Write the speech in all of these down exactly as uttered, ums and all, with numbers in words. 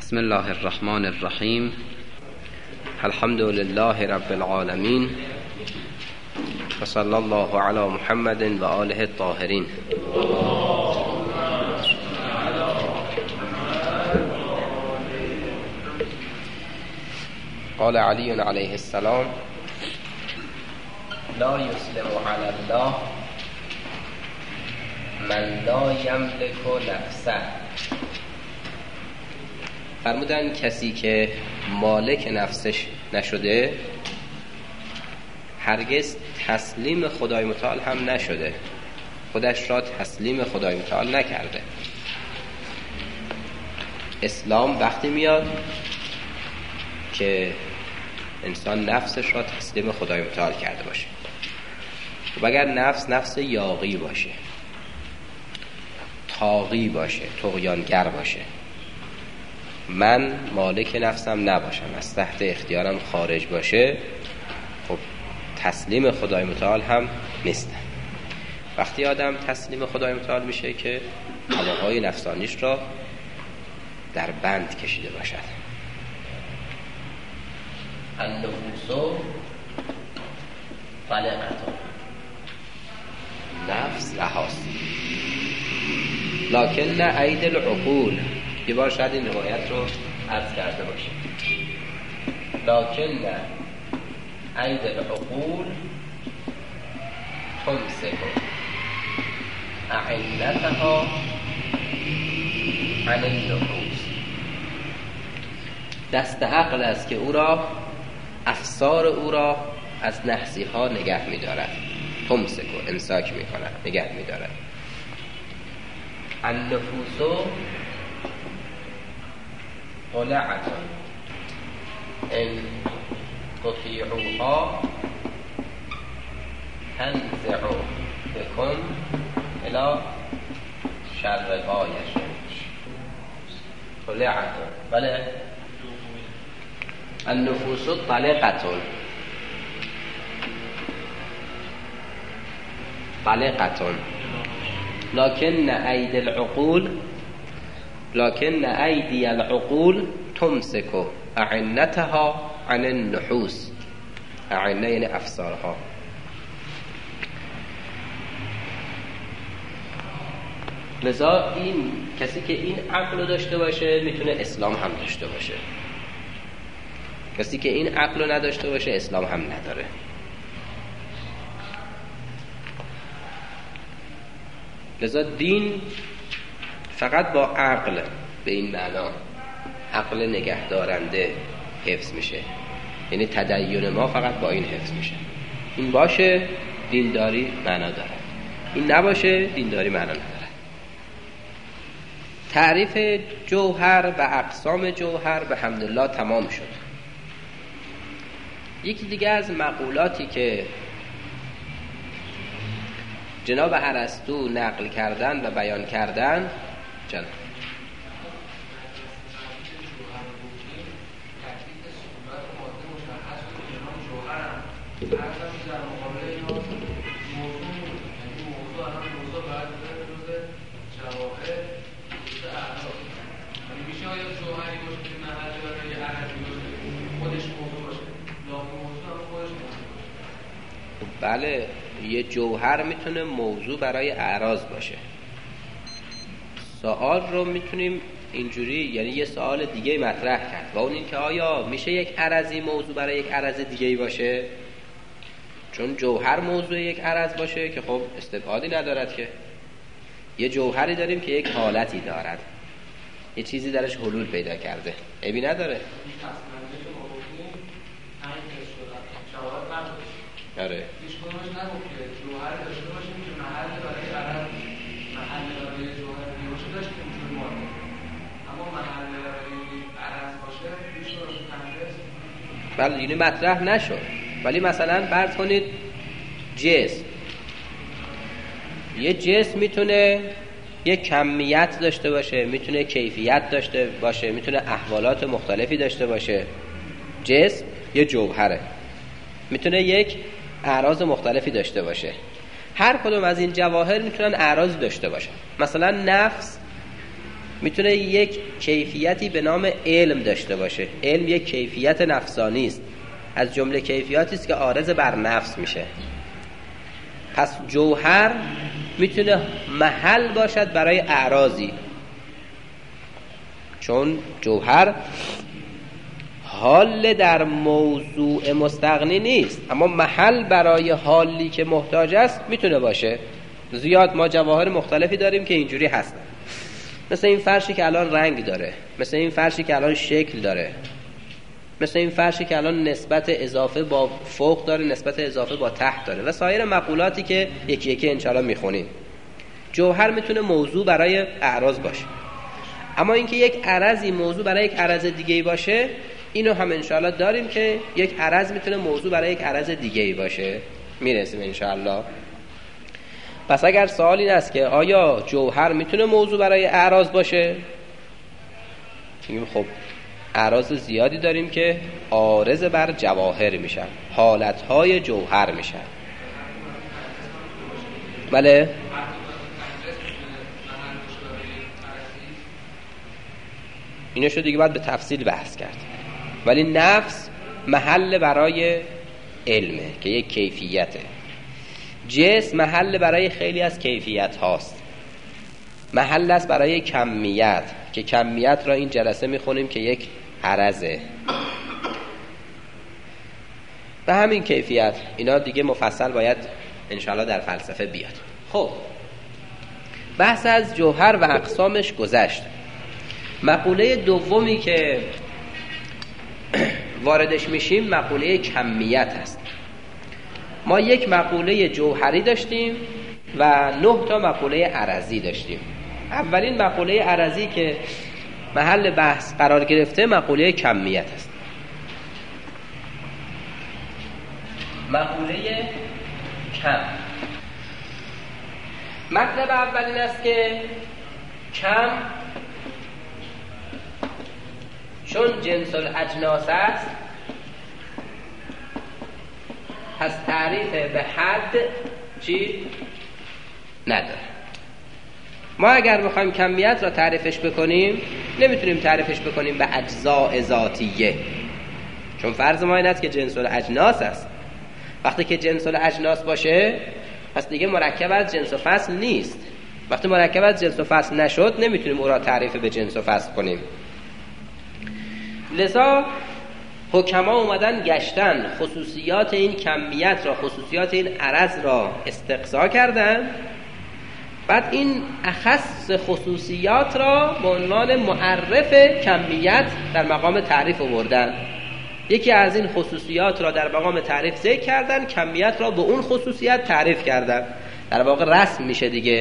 بسم الله الرحمن الرحیم. الحمد لله رب العالمین و صلی الله علی محمد و آله الطاهرین. قال علی علیه السلام: لا یسلم علی الله من لا یملک نفسه. فرمودن کسی که مالک نفسش نشده هرگز تسلیم خدای متعال هم نشده، خودش را تسلیم خدای متعال نکرده. اسلام وقتی میاد که انسان نفسش را تسلیم خدای متعال کرده باشه. و اگر نفس نفس یاغی باشه، طاغی باشه، طغیانگر باشه، من مالک نفسم نباشم، از تحت اختیارم خارج باشه، خب تسلیم خدای متعال هم نیستم. وقتی آدم تسلیم خدای متعال میشه که هواهای نفسانیش را در بند کشیده باشد. النفوس طلقة، نفس رهاست. لکن عید العقول، یه بار شاید این روایت رو عرض کرده باشه. لکن عید العقول تمسک اعنتها عن النفوس. دست عقل است که او را، افسار او را از نحسی ها نگه می دارد. تمسک و امساک می کند، نگه می دارد. النفوس طلعة ان تطیعوها تنزع بكم الى شر غایش. طلعة بله. النفوس طلقة طلقة لكن أيدي العقول لكن أيدي العقول تمسك أعنتها عن النحوس. أعنه یعنی افسارها. لذا این کسی که این عقل داشته باشه میتونه اسلام هم داشته باشه. کسی که این عقل رو نداشته باشه اسلام هم نداره. لذا دین فقط با عقل، به این معنا عقل نگهدارنده حفظ میشه. یعنی تدین ما فقط با این حفظ میشه. این باشه دینداری معنا داره، این نباشه دینداری معنا نداره. تعریف جوهر و اقسام جوهر به حمدالله تمام شد. یکی دیگه از مقولاتی که جناب ارسطو نقل کردن و بیان کردن جناب بله، یه جوهر میتونه موضوع برای اعراض باشه. سوال رو میتونیم اینجوری، یعنی یه سوال دیگه مطرح کرد و اون این که آیا میشه یک عرضی موضوع برای یک عرض دیگه باشه؟ چون جوهر موضوع یک عرض باشه که خب استبعادی ندارد که. یه جوهری داریم که یک حالتی دارد، یه چیزی درش حلول پیدا کرده، عیبی نداره. آره. هیچ کدومش نگفت که جوهر داشته باشیم که محل برای عرض، محل برای جوهر باشه داشت که میتونه مارده، اما محل برای عرض باشه هیچ کدومش تنفس. بله، یعنی مطرح نشد. ولی مثلا فرض کنید جسم، یه جسم میتونه یه کمیت داشته باشه، میتونه کیفیت داشته باشه، میتونه احوالات مختلفی داشته باشه. جسم یه جوهره، میتونه یک اعراض مختلفی داشته باشه. هر کدوم از این جواهر میتونن اعراضی داشته باشن. مثلا نفس میتونه یک کیفیتی به نام علم داشته باشه. علم یک کیفیت نفسانی است، از جمله کیفیاتی است که عارض بر نفس میشه. پس جوهر میتونه محل باشد برای اعراضی، چون جوهر حال در موضوع مستغنی نیست، اما محل برای حالی که محتاج است میتونه باشه. زیاد ما جواهر مختلفی داریم که اینجوری هستن، مثل این فرشی که الان رنگ داره، مثل این فرشی که الان شکل داره، مثل این فرشی که الان نسبت اضافه با فوق داره، نسبت اضافه با تحت داره و سایر مقولاتی که یکی یکی انشاءالله میخونیم. جوهر میتونه موضوع برای اعراض باشه، اما اینکه یک عرضی موضوع برای یک عرض دیگه‌ای باشه، اینو هم انشاءالله داریم که یک عرض میتونه موضوع برای یک عرض دیگه‌ای باشه، میرسیم انشاءالله. پس اگر سوال این است که آیا جوهر میتونه موضوع برای اعراض باشه، میگیم خب اعراض زیادی داریم که عارض بر جواهر میشن، حالتهای جوهر میشن. بله اینو شو دیگه باید به تفصیل بحث کرد، ولی نفس محل برای علمه که یک کیفیته، جسم محل برای خیلی از کیفیت هاست، محل است برای کمیت که کمیت را این جلسه میخونیم که یک عرضه و همین کیفیت. اینا دیگه مفصل باید انشاءالله در فلسفه بیاد. خب بحث از جوهر و اقسامش گذشت. مقوله دومی که واردش میشیم مقوله کمیت هست. ما یک مقوله جوهری داشتیم و نه تا مقوله عرضی داشتیم. اولین مقوله عرضی که محل بحث قرار گرفته مقوله کمیت است. مقوله کم. مطلب اولین است که کم چون جنس الاجناس است، پس تعریف به حد چی؟ نداره. ما اگر بخوایم کمیت را تعریفش بکنیم نمیتونیم تعریفش بکنیم به اجزاء ذاتیه، چون فرض ما این است که جنس الاجناس است. وقتی که جنس الاجناس باشه پس دیگه مرکب از جنس و فصل نیست. وقتی مرکب از جنس و فصل نشد نمیتونیم او را تعریف به جنس و فصل کنیم. لذا حکما اومدن گشتن خصوصیات این کمیت را، خصوصیات این عرض را استقصا کردن، بعد این اخص خصوصیات را به عنوان معرف کمیت در مقام تعریف آوردن. یکی از این خصوصیات را در مقام تعریف ذکر کردن، کمیت را به اون خصوصیت تعریف کردن. در واقع رسم میشه دیگه.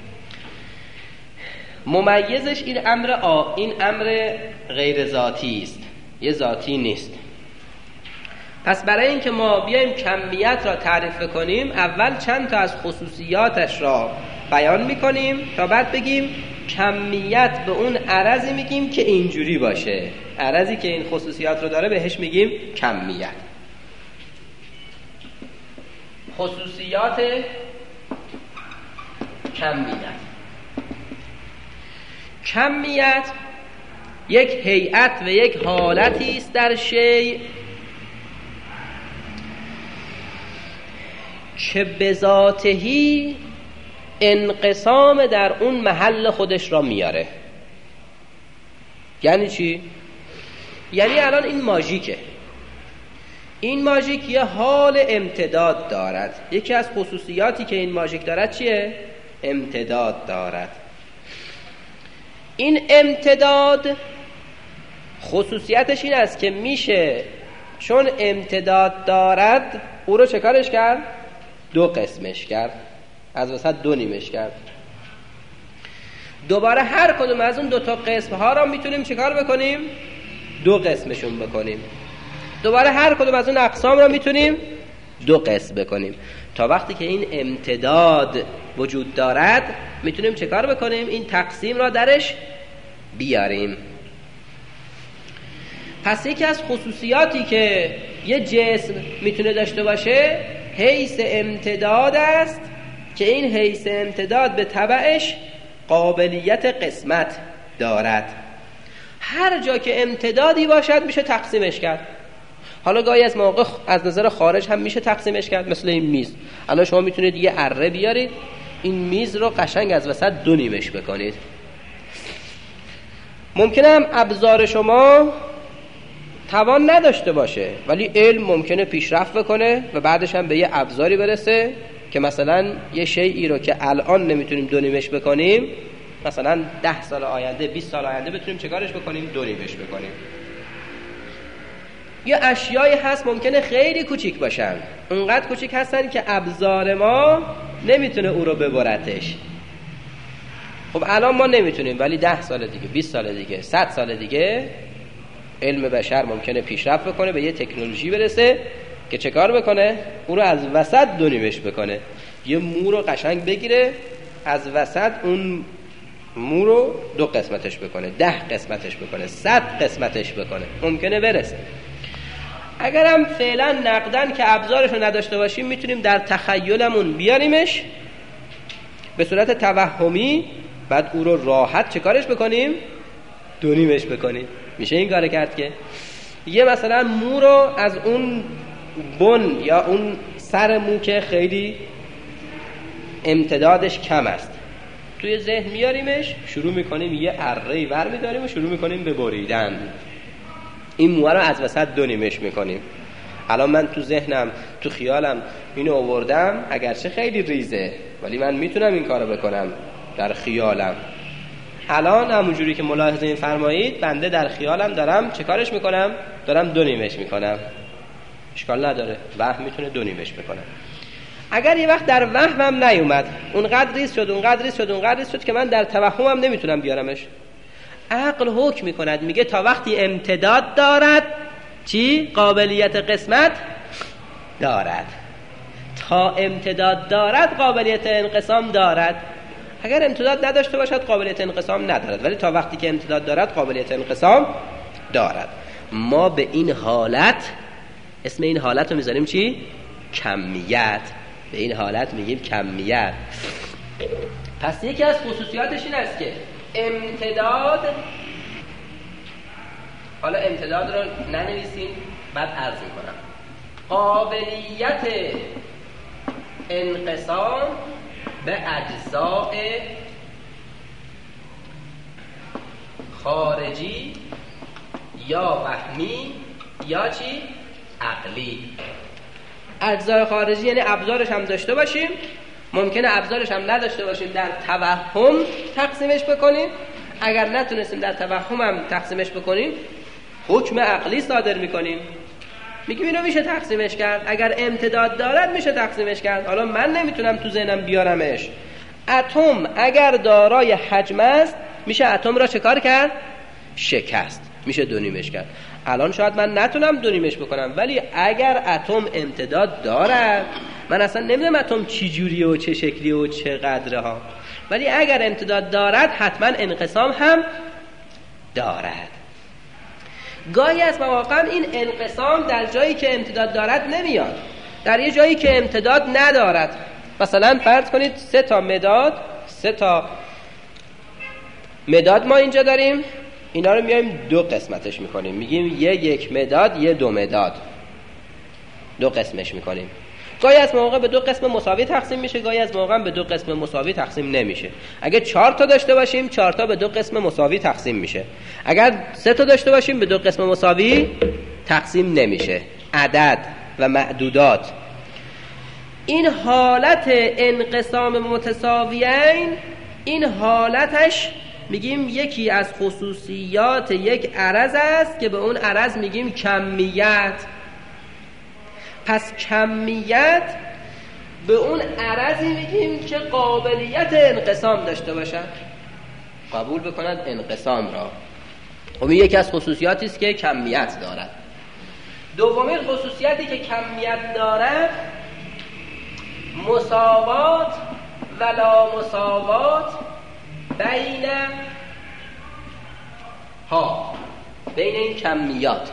ممیزش این امر آ این امر غیر ذاتی است، یه ذاتی نیست. پس برای اینکه ما بیایم کمیت را تعریف کنیم اول چند تا از خصوصیاتش را بیان میکنیم تا بعد بگیم کمیت به اون عرضی میگیم که اینجوری باشه. عرضی که این خصوصیات رو داره بهش میگیم کمیت. خصوصیات کمیت. کمیت یک هیئت و یک حالتی است در شیء که به ذاتهی انقسام در اون محل خودش را میاره. یعنی چی؟ یعنی الان این ماژیکه، این ماژیک یه حال امتداد دارد. یکی از خصوصیاتی که این ماژیک دارد چیه؟ امتداد دارد. این امتداد خصوصیتش این است که میشه چون امتداد دارد او رو چه کارش کرد؟ دو قسمش کرد، از وسط دو نیمش کرد. دوباره هر کدوم از اون دو تا قسم ها را میتونیم چه کار بکنیم؟ دو قسمشون بکنیم. دوباره هر کدوم از اون اقسام را میتونیم دو قسم بکنیم، تا وقتی که این امتداد وجود دارد میتونیم چه کار بکنیم؟ این تقسیم را درش بیاریم. پس یکی از خصوصیاتی که یه جسم میتونه داشته باشه حیث امتداد است، که این حیث امتداد به تبعش قابلیت قسمت دارد. هر جا که امتدادی باشد میشه تقسیمش کرد. حالا گاهی از موقع از نظر خارج هم میشه تقسیمش کرد، مثل این میز. الان شما میتونید یه اره بیارید، این میز رو قشنگ از وسط دو نیمش بکنید. ممکنه هم ابزار شما توان نداشته باشه، ولی علم ممکنه پیشرفت بکنه و بعدش هم به یه ابزاری برسه که مثلا یه شیئی رو که الان نمیتونیم دو نیمش بکنیم، مثلا ده سال آینده، بیست سال آینده بتونیم چکارش بکنیم؟ دو نیمش بکنیم. یه اشیایی هست ممکنه خیلی کوچیک باشن، اونقدر کوچیک هستن که ابزار ما نمیتونه او رو ببرتش. خب الان ما نمیتونیم، ولی ده سال دیگه، بیست سال دیگه، صد سال دیگه علم بشر ممکنه پیشرفت بکنه، به یه تکنولوژی برسه که چه کار بکنه؟ او رو از وسط دو نیمش بکنه. یه مو رو قشنگ بگیره، از وسط اون مو رو دو قسمتش بکنه، ده قسمتش بکنه، صد قسمتش بکنه. ممکنه برسه. اگر هم فعلا نقدن که ابزارش رو نداشته باشیم، میتونیم در تخیلمون بیاریمش به صورت توهمی، بعد او رو راحت چه کارش بکنیم؟ دو نیمش بکنیم. میشه این کار کرد که یه مثلا مو رو از اون بن یا اون سر مو که خیلی امتدادش کم است توی ذهن میاریمش، شروع میکنیم یه اره‌ای ور میداریم و شروع میکنیم به بریدن. این مو رو از وسط دو نیمش میکنیم. الان من تو ذهنم، تو خیالم اینو آوردم، اگرچه خیلی ریزه ولی من میتونم این کارو بکنم در خیالم. الان همونجوری که ملاحظه این فرمایید، بنده در خیالم دارم چه کارش میکنم؟ دارم دو نیمش میکنم. اشکال نداره، وهم میتونه دو نیمش بکنم. اگر یه وقت در وهمم نیومد، اونقدر ریز شد اونقدر ریز شد اونقدر ریز شد که من در توهمم نمیتونم بیارمش، عقل حکم میکند، میگه تا وقتی امتداد دارد چی؟ قابلیت قسمت دارد. تا امتداد دارد قابلیت انقسام دارد. اگر امتداد نداشته باشد قابلیت انقسام ندارد، ولی تا وقتی که امتداد دارد قابلیت انقسام دارد. ما به این حالت، اسم این حالت رو میذاریم چی؟ کمیت. به این حالت میگیم کمیت. پس یکی از خصوصیاتش این است که امتداد، حالا امتداد رو ننویسیم بعد عرض میکنم، قابلیت انقسام به اجزاء خارجی یا وهمی یا چی؟ عقلی. اجزاء خارجی یعنی ابزارش هم داشته باشیم، ممکنه ابزارش هم نداشته باشیم، در توهم تقسیمش بکنیم. اگر نتونستیم در توهم هم تقسیمش بکنیم، حکم عقلی صادر میکنیم، میگیم اینو میشه تقسیمش کرد. اگر امتداد دارد میشه تقسیمش کرد. حالا من نمیتونم تو ذهنم بیارمش. اتم اگر دارای حجم است، میشه اتم را چه کار کرد؟ شکست. میشه دو نیمش کرد. الان شاید من نتونم دو نیمش بکنم، ولی اگر اتم امتداد دارد، من اصلا نمیدونم اتم چی جوریه و چه شکلیه و چه قدره ها، ولی اگر امتداد دارد حتما انقسام هم دارد. گاهی از مواقع این انقسام در جایی که امتداد دارد نمیاد، در یه جایی که امتداد ندارد. مثلا فرض کنید سه تا مداد، سه تا مداد ما اینجا داریم، اینا رو میایم دو قسمتش میکنیم، میگیم یه یک مداد یه دو مداد، دو قسمش میکنیم. گاهی از موقع به دو قسم مساوی تقسیم میشه، گاهی از موقع به دو قسم مساوی تقسیم نمیشه. اگه چهار تا داشته باشیم، چهار تا به دو قسم مساوی تقسیم میشه. اگر سه تا داشته باشیم، به دو قسم مساوی تقسیم نمیشه. عدد و معدودات، این حالت انقسام متساویین، این حالتش میگیم یکی از خصوصیات یک عرض است که به اون عرض میگیم کمیت. پس کمیت به اون عرضی میگیم که قابلیت انقسام داشته باشد، قبول بکند انقسام را. خب این یکی از خصوصیاتی است که کمیت دارد. دومین خصوصیتی که کمیت دارد، مساوات و لا مساوات بین ها، بین این کمیات.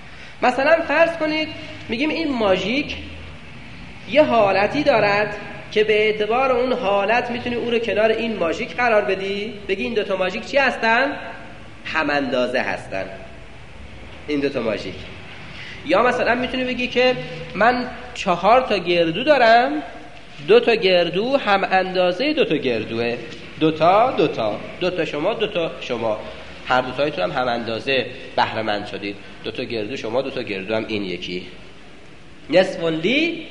مثلا فرض کنید میگیم این ماژیک یه حالتی دارد که به اعتبار اون حالت میتونی او رو کنار این ماژیک قرار بدی، بگی این دوتا ماژیک چی هستن؟ هم اندازه هستن این دوتا ماژیک. یا مثلا میتونی بگی که من چهار تا گردو دارم، دو تا گردو هم اندازه دو تا گردوه، دو تا دو تا دو تا شما دو تا شما، هر دو تایتون هم هم اندازه بهره مند شدید، دو تا گردو شما دو تا گردو هم این یکی. نصف لی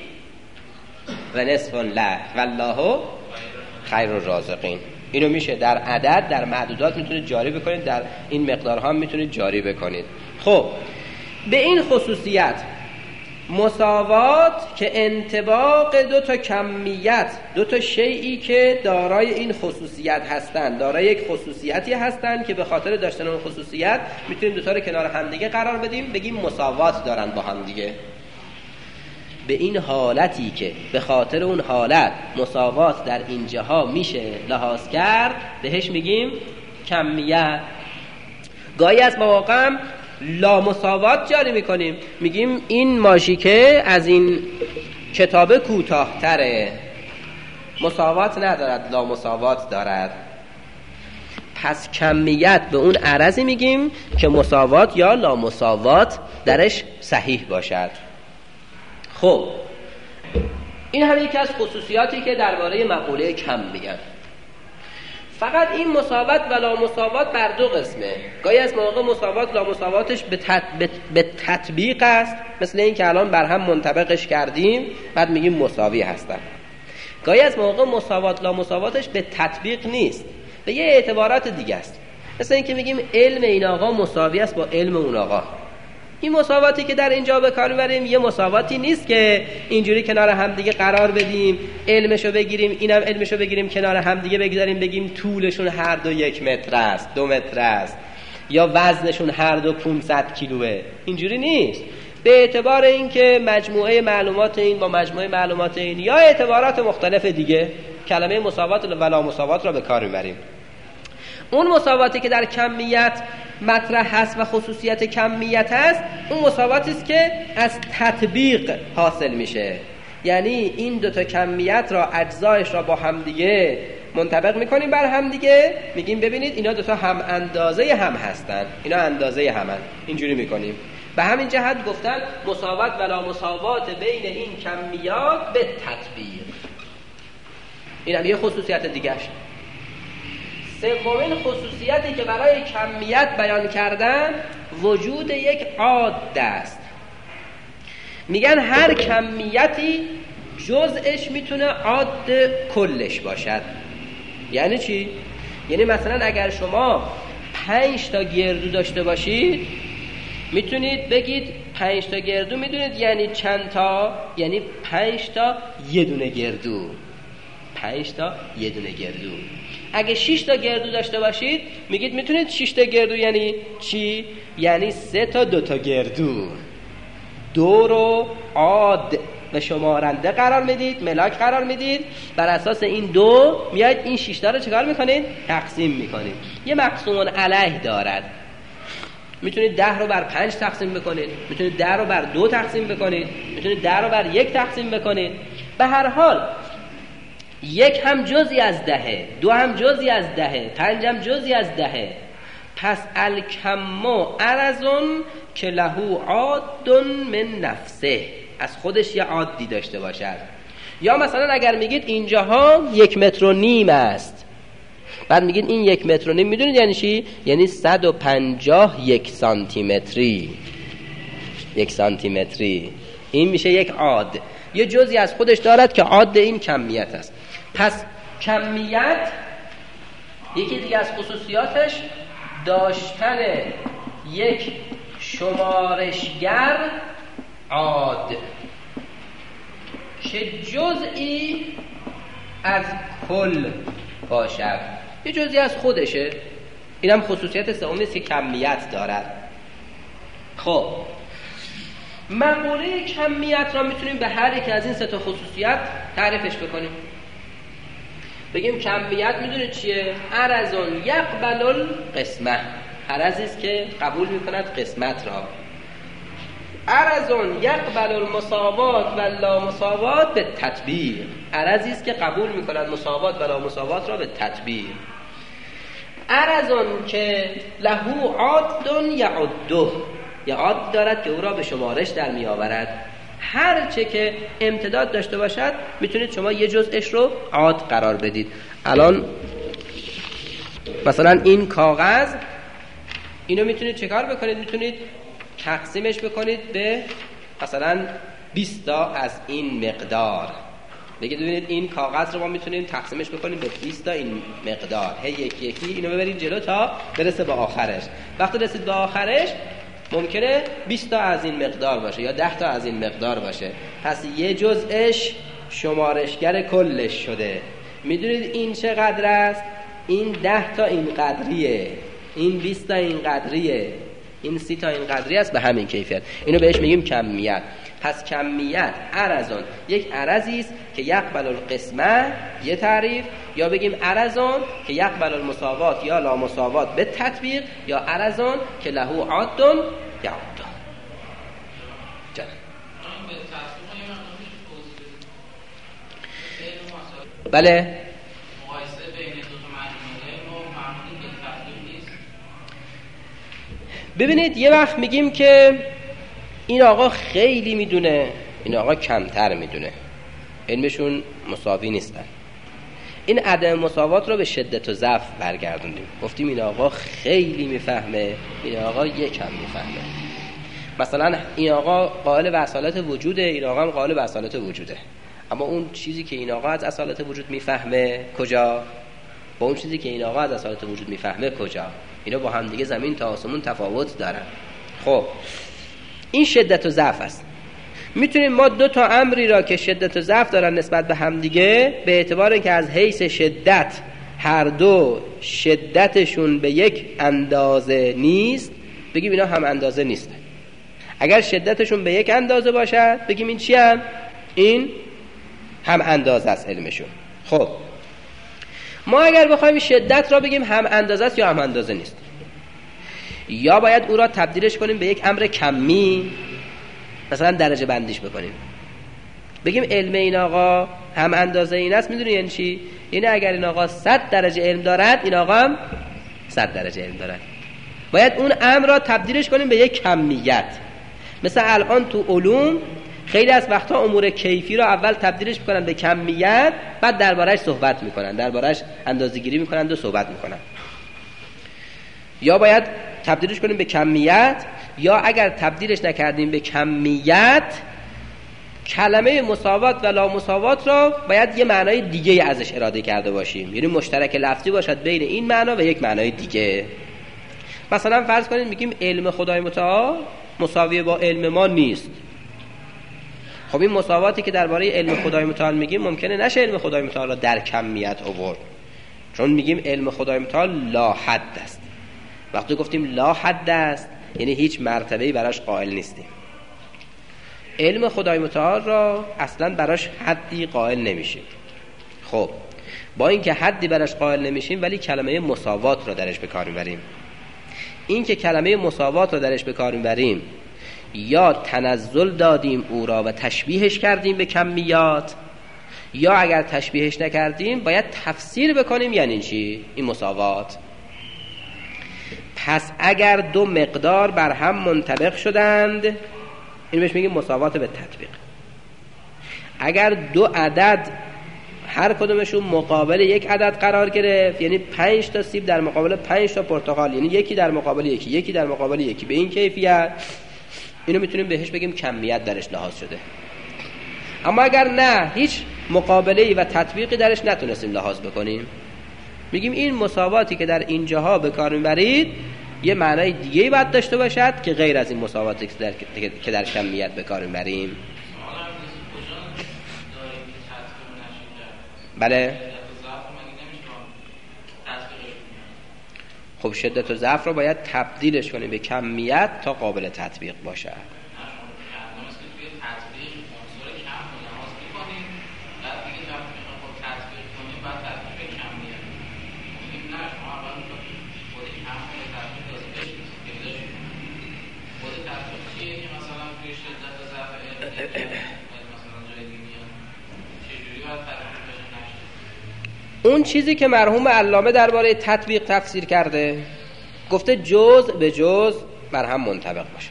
و نصف له والله خیر الرازقین. اینو میشه در عدد در معدودات میتونید جاری بکنید، در این مقدارها هم میتونید جاری بکنید. خب به این خصوصیت مساوات که انطباق دو تا کمیت، دو تا شیئی که دارای این خصوصیت هستند، دارای یک خصوصیتی هستند که به خاطر داشتن اون خصوصیت میتونیم دو تا رو کنار هم دیگه قرار بدیم، بگیم مساوات دارن با هم دیگه. به این حالتی که به خاطر اون حالت مساوات در اینجاها میشه لحاظ کرد، بهش میگیم کمیت. گاهی از مواقع لا مساوات جاری میکنیم، میگیم این ماژیکه از این کتابه کوتاه‌تره، مساوات ندارد، لا مساوات دارد. پس کمیت به اون عرضی میگیم که مساوات یا لا مساوات درش صحیح باشد. خب این هم یکی از خصوصیاتی که درباره مقوله کم میگن. فقط این مساوات و لا مساوات بر دو قسمه. گاهی از موقع مساوات لا مساواتش به, تط... به تطبیق است، مثل این که الان بر هم منطبقش کردیم بعد میگیم مساوی هستن. گاهی از موقع مساوات لا مساواتش به تطبیق نیست، به یه اعتبارات دیگه است، مثل این که میگیم علم این آقا مساوی است با علم اون آقا. این مساواتی که در اینجا به کار میبریم یه مساواتی نیست که اینجوری کنار هم دیگه قرار بدیم، علمشو بگیریم اینم علمشو بگیریم کنار هم دیگه بگذاریم بگیم طولشون هر دو یک متر است، دو متر است، یا وزنشون هر دو پانصد کیلوه. اینجوری نیست. به اعتبار اینکه مجموعه معلومات این با مجموعه معلومات این یا اعتبارات مختلف دیگه کلمه مساوات و لا مساوات را به کار میبریم. اون مساواتی که در کمیت مطرح هست و خصوصیت کمیت هست، اون مساواتی است که از تطبیق حاصل میشه. یعنی این دوتا کمیت را اجزایش را با هم دیگه منطبق میکنیم بر هم دیگه، میگیم ببینید اینا دوتا هم اندازه هم هستن، اینا اندازه همن، اینجوری میکنیم. به همین جهت گفتن مساوات و لا مساوات بین این کمیات به تطبیق. این هم یه خصوصیت دیگه است. سومین خصوصیتی که برای کمیت بیان کردن وجود یک عاد است. میگن هر کمیتی جزءش میتونه عاد کلش باشد. یعنی چی؟ یعنی مثلا اگر شما پنج تا گردو داشته باشید میتونید بگید پنج تا گردو میدونید یعنی چند تا؟ یعنی پنج تا یه دونه گردو، پنج تا یه دونه گردو. اگه شش تا گردو داشته باشید میگید میتونید شش تا گردو یعنی چی؟ یعنی سه تا دو تا گردو. دو رو عاد و شمارنده قرار میدید، ملاک قرار میدید، بر اساس این دو میاید این شش تا رو چیکار میکنید؟ تقسیم میکنید. یه مقسوم علیه دارد. میتونید ده رو بر پنج تقسیم بکنید، میتونید ده رو بر دو تقسیم بکنید، میتونید ده رو بر یک تقسیم بکنید. به هر حال یک هم جزئی از دهه، دو هم جزئی از دهه، پنج هم جزئی از دهه. پس الکمو عرضون که لهو عادن من نفسه، از خودش یه عادی داشته باشد. یا مثلا اگر میگید اینجاها یک متر و نیم است، بعد میگید این یک متر و نیم میدونید یعنی چی؟ یعنی صد و پنجاه یک سانتی متری، یک سانتی متری. این میشه یک عاد، یه جزئی از خودش دارد که عاد این کمیت است. پس کمیت یکی دیگه از خصوصیاتش داشتن یک شمارشگر عاد که جزئی از کل باشد، یه جزئی از خودشه. اینم خصوصیت سومی است که کمیت دارد. خب مقوله کمیت را میتونیم به هر یک از این سه تا خصوصیت تعریفش بکنیم. بگیم کمیت میدونید چیه؟ عرضون یقبل القسمه، عرضی است که قبول میکند قسمت را. عرضون یقبل المساوات و لا مساوات به تطبیق، عرضی است که قبول میکنند مساوات و لا مساوات را به تطبیق. عرضون که لهو عاد یعده، یا عاد دارد که او را به شمارش در می آورد. هر چه که امتداد داشته باشد میتونید شما یه جزءش رو عاد قرار بدید. الان مثلا این کاغذ، اینو میتونید چه کار بکنید؟ میتونید تقسیمش بکنید به مثلا بیست تا از این مقدار. بگید ببینید این کاغذ رو ما میتونیم تقسیمش بکنیم به بیست تا این مقدار، هی یکی یکی اینو ببرید جلو تا برسه به آخرش. وقتی رسید به آخرش ممکنه بیست تا از این مقدار باشه یا ده تا از این مقدار باشه، پس یه جزءش شمارشگر کلش شده. میدونید این چقدر است؟ این ده تا این قدریه، این بیست تا این قدریه، این سی تا این قدری است، به همین کیفیت. اینو بهش میگیم کمیت. پس کمیت عرضون یک عرضی است که یقبل القسمه، یه تعریف، یا بگیم عرضون که یقبل المساوات یا لا مساوات به تطبیق، یا عرضون که لهو عادون یا عادون. جان بله ببینید یه وقت میگیم که این آقا خیلی میدونه، این آقا کمتر میدونه، علمشون مساوی نیستن. این عدم مساوات رو به شدت و ضعف برگردوندیم، گفتیم این آقا خیلی میفهمه، این آقا یکم میفهمه. مثلا این آقا قائل به اصالت وجوده، این آقا هم قائل به اصالت وجوده، اما اون چیزی که این آقا از اصالت وجود میفهمه کجا؟ با اون چیزی که این آقا از اصالت وجود میفهمه کجا؟ اینا با هم دیگه زمین تا آسمون تفاوت دارن. خب این شدت و ضعف است. میتونیم ما دو تا امری را که شدت و ضعف دارن نسبت به هم دیگه، به اعتبار اینکه از حیث شدت هر دو شدتشون به یک اندازه نیست، بگیم اینا هم اندازه نیستن. اگر شدتشون به یک اندازه باشد بگیم این چی هم؟ این هم اندازه است علمشون. خب ما اگر بخوایم شدت را بگیم هم اندازه است یا هم اندازه نیست، یا باید او را تبدیلش کنیم به یک امر کمی، مثلا درجه بندیش بکنیم، بگیم علم این آقا هم اندازه این است. میدونی یعنی چی؟ یعنی اگر این آقا صد درجه علم دارد، این آقا هم صد درجه علم دارد. باید اون امر را تبدیلش کنیم به یک کمیت. مثلا الان تو علوم خیلی از وقتها امور کیفی را اول تبدیلش میکنن به کمیت، بعد درباره‌اش صحبت میکنن، درباره‌اش اندازه‌گیری میکنن و صحبت میکنن. یا باید تبدیلش کنیم به کمیت، یا اگر تبدیلش نکردیم به کمیت، کلمه مساوات و لا مساوات را باید یه معنای دیگه ازش اراده کرده باشیم، یعنی مشترک لفظی باشد بین این معنا و یک معنای دیگه. مثلا فرض کنید میگیم علم خدای متعال مساوی با علم ما نیست. خب این مساواتی که درباره علم خدای متعال میگیم ممکنه نشه علم خدای متعال را در کمیت آورد، چون میگیم علم خدای متعال لا حد است. وقتی گفتیم لا حد است یعنی هیچ مرتبه‌ای براش قائل نیستیم. علم خدای متعال را اصلا براش حدی قائل نمیشیم. خب با اینکه حدی براش قائل نمیشیم ولی کلمه مساوات را درش به کار میبریم. این که کلمه مساوات را درش به کار میبریم، یا تنزل دادیم او را و تشبیهش کردیم به کمیات، یا اگر تشبیهش نکردیم باید تفسیر بکنیم یعنی چی این مساوات. پس اگر دو مقدار بر هم منطبق شدند، این بهش میگیم مساوات به تطبیق. اگر دو عدد هر کدومشون مقابل یک عدد قرار گرفت، یعنی پنج تا سیب در مقابل پنج تا پرتقال، یعنی یکی در مقابل یکی، یکی در مقابل یکی، به این کیفیت، اینو میتونیم بهش بگیم کمیت درش لحاظ شده. اما اگر نه هیچ مقابله‌ای و تطبیقی درش نتونستیم لحاظ بکنیم، میگیم این مساواتی که در اینجاها به کار میبرید یه معنای دیگه‌ای باید داشته باشد که غیر از این مساواتی که در, که در کمیت به کار میبریم. بله خب شدت و ضعف رو باید تبدیلش کنیم به کمیت تا قابل تطبیق باشه. اون چیزی که مرحوم علامه درباره تطبیق تفسیر کرده، گفته جز به جز بر هم منطبق باشه.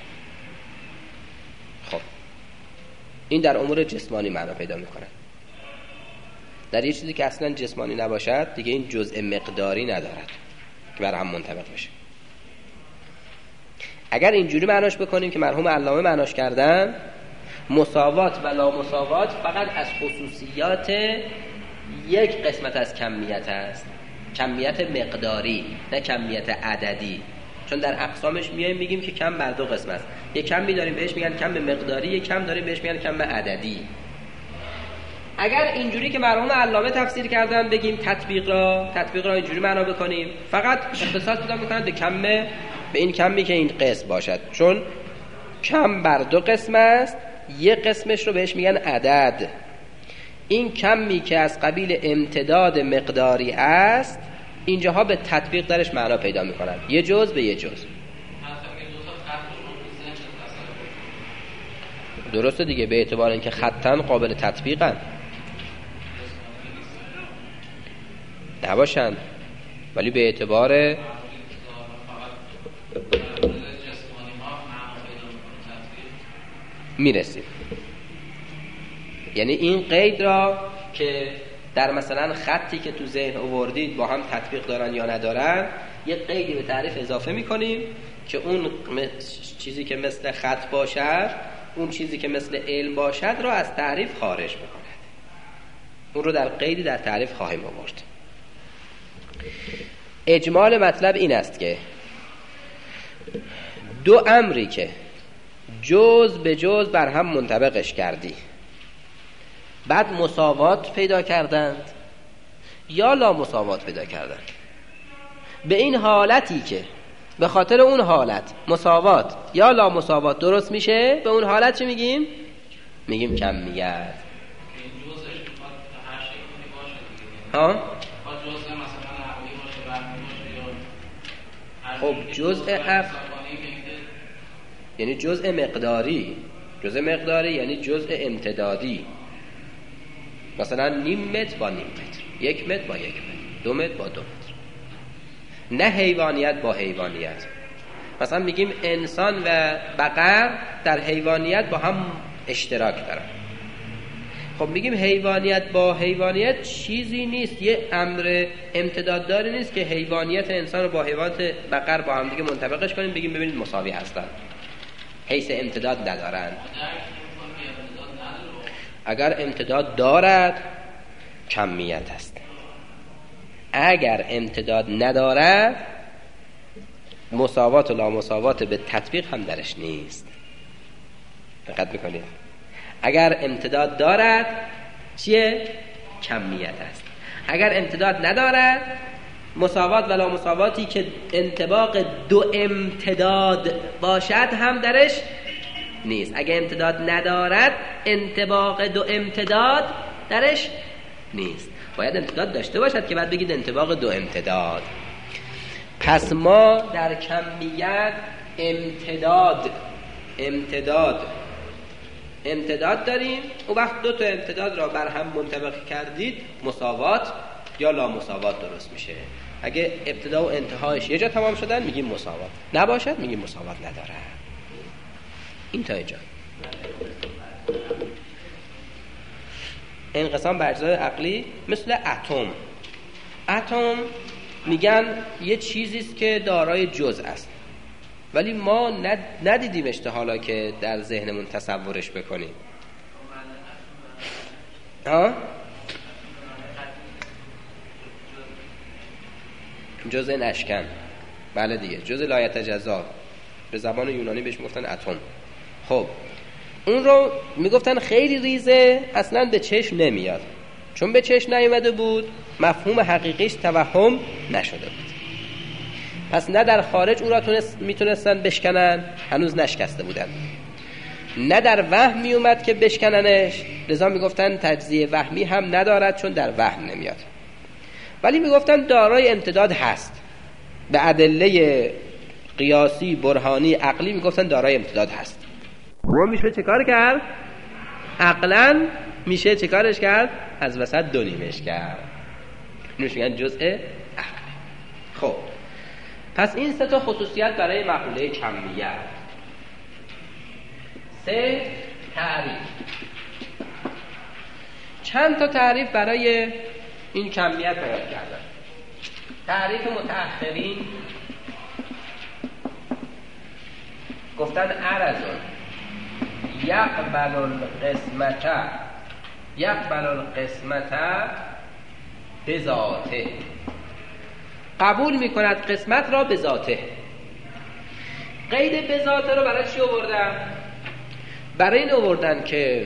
خب این در امور جسمانی معنا پیدا میکنه. در یه چیزی که اصلا جسمانی نباشد دیگه این جزء مقداری ندارد که بر هم منطبق بشه. اگر اینجوری معناش بکنیم که مرحوم علامه معناش کردن، مساوات و لا مساوات فقط از خصوصیات یک قسمت از کمیت است، کمیت مقداری نه کمیت عددی. چون در اقسامش میایم میگیم که کم بر دو قسم است، یک کمی داریم بهش میگن کم مقداری، یک کم داریم بهش میگن کم عددی. اگر اینجوری که مرحوم علامه تفسیر کردن بگیم تطبیق را تطبیق را اینجوری معنا بکنیم، فقط اختصاص پیدا میکنن به کم، به این کمی که این قسم باشد، چون کم بر دو قسم است، یک قسمش رو بهش میگن عدد. این کمی که از قبیل امتداد مقداری است، اینجاها به تطبیق درش معنا پیدا میکنن، یه جز به یه جز. درسته دیگه، به اعتبار اینکه خطن قابل تطبیقن نباشن، ولی به اعتبار میرسیم. یعنی این قید را که در مثلا خطی که تو ذهن آوردید با هم تطبیق دارن یا ندارن، یه قیدی به تعریف اضافه میکنیم که اون چیزی که مثل خط باشد، اون چیزی که مثل علم باشد را از تعریف خارج میکند. اون رو در قیدی در تعریف خواهیم آورد. اجمال مطلب این است که دو امری که جز به جز بر هم منطبقش کردی، بعد مساوات پیدا کردند یا لا مساوات پیدا کردند، به این حالتی که به خاطر اون حالت مساوات یا لا مساوات درست میشه، به اون حالت چی میگیم؟ میگیم کمیت. ها؟ خب جزء اف یعنی جزء مقداری، جزء مقداری یعنی جزء امتدادی. مثلا نیم متر با نیم متر، یک متر با یک متر، دو متر با دو متر. نه حیوانیت با حیوانیت. مثلا میگیم انسان و بقر در حیوانیت با هم اشتراک دارن. خب میگیم حیوانیت با حیوانیت چیزی نیست، یه امر امتداد داری نیست که حیوانیت انسان رو با حیوانیت بقر با هم دیگه منطبقش کنیم بگیم ببینید مساوی هستن، حیث امتداد ندارن. اگر امتداد دارد کمیت است، اگر امتداد ندارد مساوات و لا مساوات به تطبیق هم درش نیست. دقت میکنید؟ اگر امتداد دارد چیه؟ کمیت است. اگر امتداد ندارد مساوات و لا مساواتی که انطباق دو امتداد باشد هم درش نیست. اگر امتداد ندارد انطباق دو امتداد درش نیست. باید امتداد داشته باشد که بعد بگید انطباق دو امتداد. پس ما در کمیت امتداد امتداد امتداد داریم. اون وقت دو تا امتداد را بر هم منطبق کردید مساوات یا لا مساوات درست میشه. اگه ابتدا و انتهایش یه جا تمام شدن میگیم مساوات، نباشد میگیم مساوات نداره. این تا اینجا. انقسام به اجزای عقلی مثل اتم. اتم میگن یه چیزیست که دارای جزء است، ولی ما ندیدیمش تا حالا که در ذهنمون تصورش بکنیم. ها؟ جزء نشکن. بله دیگه، جزء لا یتجزا. به زبان یونانی بهش میگفتن اتم. خب اون رو میگفتن خیلی ریزه، اصلا به چشم نمیاد. چون به چشم نیومده بود مفهوم حقیقیش توهم نشده بود. پس نه در خارج اون را تونست میتونستن بشکنن، هنوز نشکسته بودن، نه در وهم میومد که بشکننش، لذا میگفتن تجزیه وهمی هم ندارد چون در وهم نمیاد. ولی میگفتن دارای امتداد هست. به ادله قیاسی، برهانی، عقلی میگفتن دارای امتداد هست. و میشه چه کار کرد؟ عقلاً میشه چه کارش کرد؟ از وسط دو نیمش کرد. اینوش میگن جزء عقل. خب پس این سه تا خصوصیت برای مقوله کمیت. سه تعریف. چند تا تعریف برای این کمیت بیان کردن. تعریف متأخرین گفتن عرضون یقبل القسمت یقبل القسمت بذاته، قبول میکند قسمت را به ذاته. قید به ذاته رو برای چی آوردن؟ برای این آوردن که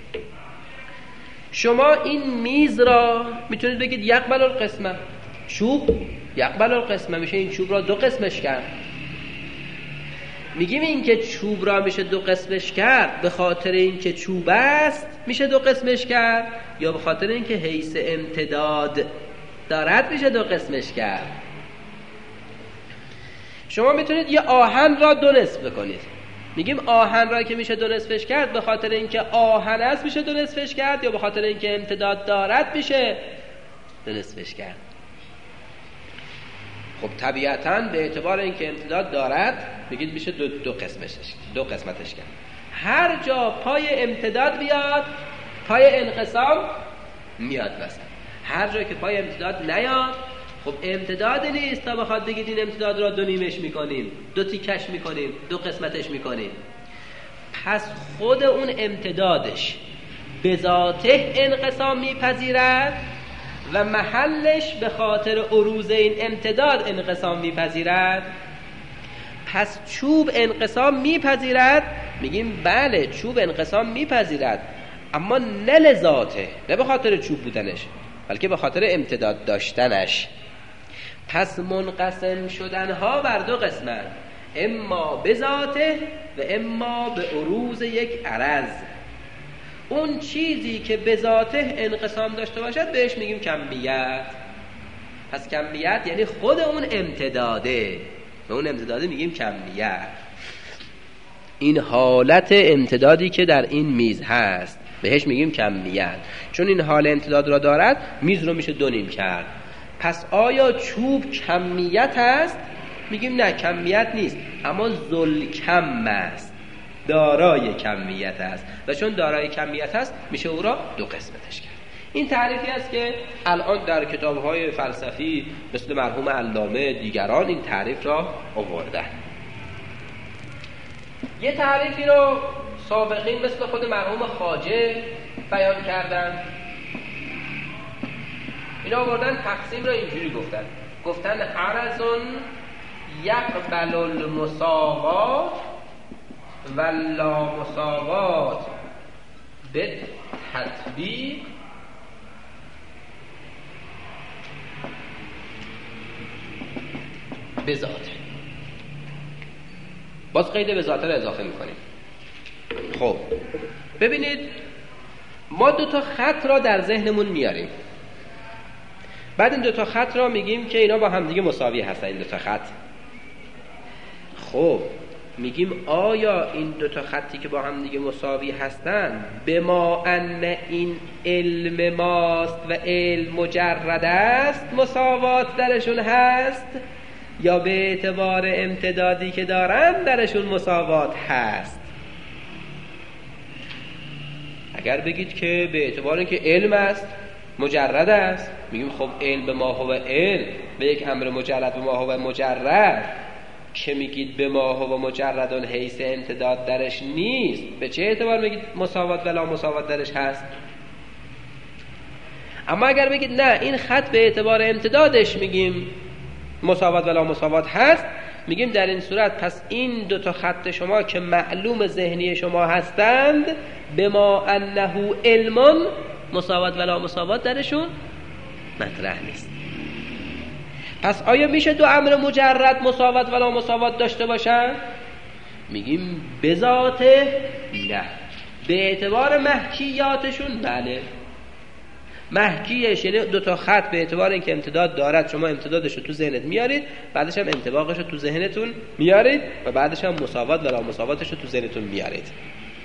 شما این میز را میتونید بگید یقبل القسمه، چوب یقبل القسمه، میشه این چوب را دو قسمش کرد. میگیم این که چوب را میشه دو قسمش کرد به خاطر این که چوب است میشه دو قسمش کرد، یا به خاطر این که حیث امتداد دارد میشه دو قسمش کرد؟ شما میتونید یه آهن را دو نصف بکنید. میگیم آهن را که میشه دو نصفش کرد به خاطر اینکه آهن است میشه دو نصفش کرد، یا به خاطر اینکه امتداد دارد میشه دو نصفش کرد؟ خب طبیعتاً به اعتبار اینکه امتداد دارد میگید میشه دو, دو قسمش دو قسمتش کرد. هر جا پای امتداد بیاد پای انقسام میاد وسط. هر جا که پای امتداد نیاد خب امتدادی نیست تا بخواد بگید این امتداد را دو نیمش میکنیم، دو تیکش میکنیم، دو قسمتش میکنیم. پس خود اون امتدادش به ذاته انقسام میپذیرد و محلش به خاطر عروض این امتداد انقسام میپذیرد. پس چوب انقسام میپذیرد؟ میگیم بله چوب انقسام میپذیرد، اما نه لذاته، نه به خاطر چوب بودنش بلکه به خاطر امتداد داشتنش. پس منقسم شدنها بر دو قسمت، اما به ذاته و اما به عروض یک عرض. اون چیزی که به ذاته انقسام داشته باشد بهش میگیم کمیت. پس کمیت یعنی خود اون امتداده، به اون امتداده میگیم کمیت. این حالت امتدادی که در این میز هست بهش میگیم کمیت. چون این حال امتداد را دارد میز رو میشه دو نیم کرد. پس آیا چوب کمیت است؟ میگیم نه کمیت نیست، اما ذوالکم است، دارای کمیت است، و چون دارای کمیت است میشه او را دو قسمتش کرد. این تعریفی است که الان در کتاب‌های فلسفی مثل مرحوم علامه دیگران این تعریف را آوردن. یه تعریفی رو سابقین مثل خود مرحوم خواجه بیان کردن. اینا آوردن تقسیم را اینجوری گفتن، گفتن عرضون یقبل المساوات و لا مساوات به تطبیق به ذاته. باز قید به ذاته رو اضافه میکنیم. خب ببینید ما دو تا خط را در ذهنمون میاریم، بعد این دو تا خط را میگیم که اینا با هم دیگه مساوی هستن این دو تا خط. خب میگیم آیا این دو تا خطی که با هم دیگه مساوی هستن بما ان این علم ماست و علم مجرد است مساوات درشون هست، یا به اعتبار امتدادی که دارن درشون مساوات هست؟ اگر بگید که به اعتبار اینکه علم است مجرد است، میگیم خب علم ما هو علم به یک امر مجرد و ما هو مجرد، که میگید به ما هو مجردون حیث امتداد درش نیست، به چه اعتبار میگید مساوات ولا مساوات درش هست؟ اما اگر بگید نه این خط به اعتبار امتدادش میگیم مساوات ولا مساوات هست، میگیم در این صورت پس این دو تا خط شما که معلوم ذهنی شما هستند بما انه علمون مساوات ولا مساوات درشون مطرح نیست. پس آیا میشه دو امر مجرد مساوات ولا مساوات داشته باشن؟ میگیم به ذاته نه، به اعتبار محکیاتشون بله. محکیش یعنی دو تا خط به اعتبار اینکه امتداد دارد شما امتدادش رو تو ذهنت میارید، بعدش هم انطباقش رو تو ذهنتون میارید، و بعدش هم مساوات ولا مساواتش رو تو ذهنتون میارید.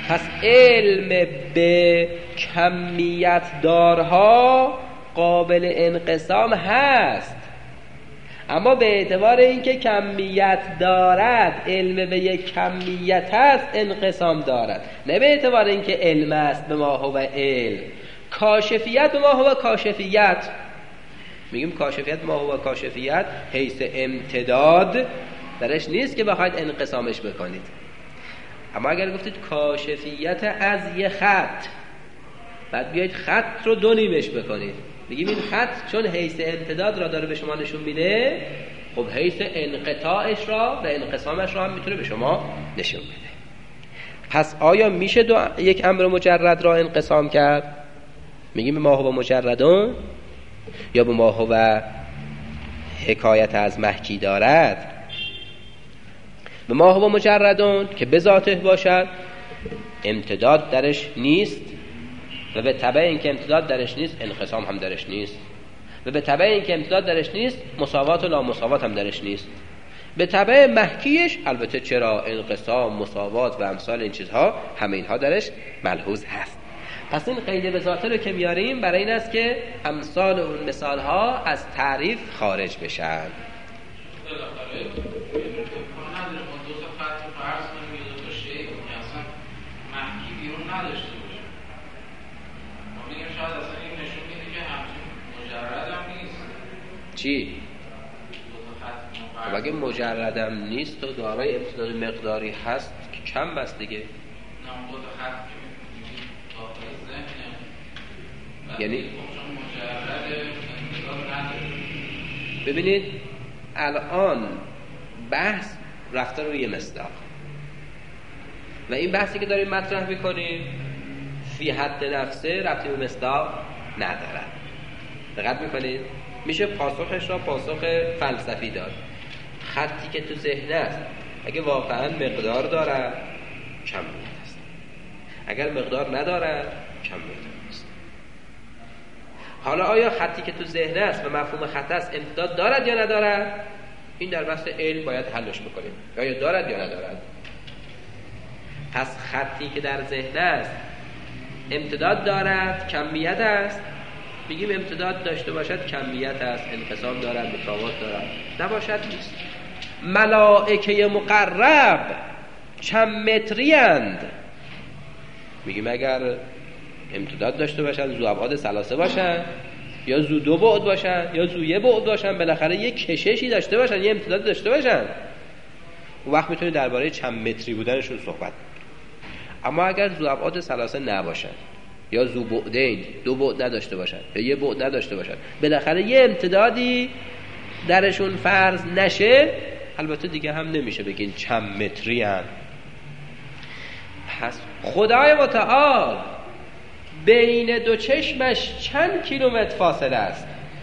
پس علم به کمیت دارها قابل انقسام هست، اما به اعتبار اینکه کمیت دارد، علم به یک کمیت هست، انقسام دارد، نه به اعتبار اینکه علم است به ما هو علم. کاشفیت به ما هو کاشفیت، میگیم کاشفیت ما هو کاشفیت حیث امتداد درش نیست که بخواید انقسامش بکنید. اما اگر گفتید کاشفیت از یه خط، بعد بیایید خط رو دو نیمش بکنید، میگیم این خط چون حیث امتداد را داره به شما نشون میده، خب حیث انقطاعش را و انقسامش را هم میتونه به شما نشون بده. پس آیا میشه دو یک امر مجرد را انقسام کرد؟ میگیم به ما هو مجردون یا به ما هو حکایت از محکی دارد؟ به ما هو مجردون که به ذاته باشد، امتداد درش نیست، و به تبع اینکه امتداد درش نیست انقسام هم درش نیست، و به تبع اینکه امتداد درش نیست مساوات و نامساوات هم درش نیست. به تبع محکیش البته چرا انقسام، مساوات و امثال این چیزها همه اینها درش ملحوظ هست. پس این قید به ذاته رو که میاریم برای این است که امثال اون مثال ها از تعریف خارج بشن. چی؟ خب اگه مجردم نیست و دارای امتداد مقداری هست که کم بس دیگه. یعنی ببینید الان بحث رفته روی مصداق و این بحثی که داریم مطرح میکنیم فی حد نفسه رفتی به مصداق ندارد. دقت میکنید؟ میشه پاسخش را پاسخ فلسفی داد. خطی که تو ذهن است اگه واقعا مقدار دارد کمیت است، اگر مقدار ندارد کمیت است. حالا آیا خطی که تو ذهن است و مفهوم خط است امتداد دارد یا ندارد؟ این در بحث علم باید حلش بکنیم، آیا دارد یا ندارد. پس خطی که در ذهن است امتداد دارد کمیت است، میگیم امتداد داشته باشد کمیت است، انقسام دارد، مساوات دارد، نباشد نیست. ملائکه مقرب چند متری اند، میگیم اگر امتداد داشته باشن ذو ابعاد ثلاثه باشن یا ذو دو بعد باشن یا ذو یه بعد باشن، بالاخره یک کششی داشته باشن، یه امتداد داشته باشن، اون وقت میتونید درباره چند متری بودنشون صحبت کنید. اما اگر ذو ابعاد ثلاثه نباشن یا ذو بعدین، دو بعد نداشته باشن یا یه بعد نداشته باشن، بالاخره یه امتدادی درشون فرض نشه، البته دیگه هم نمیشه بگین چند متری هن. پس خدای متعال بین دو چشمش چند کیلومتر فاصله است؟